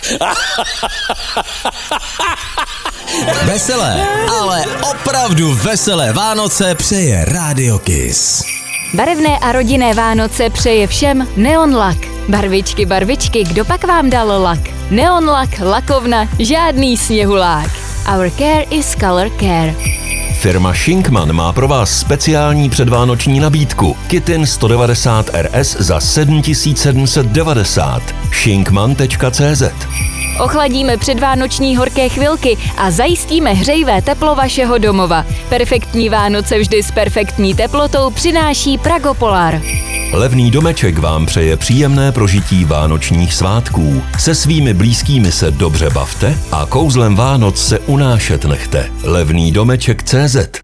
Veselé, ale opravdu veselé Vánoce přeje Radio Kiss. Barevné a rodinné Vánoce přeje všem Neon Lak. Barvičky, barvičky, kdo pak vám dal lak? Neon Lak, lakovna, žádný sněhulák. Our care is color care. Firma Shinkman má pro vás speciální předvánoční nabídku. Kitin 190 RS za 7790. Shinkman.cz. Ochladíme předvánoční horké chvilky a zajistíme hřejivé teplo vašeho domova. Perfektní Vánoce vždy s perfektní teplotou přináší Pragopolar. Levný domeček vám přeje příjemné prožití vánočních svátků. Se svými blízkými se dobře bavte a kouzlem Vánoc se unášet nechte. Levnýdomeček.cz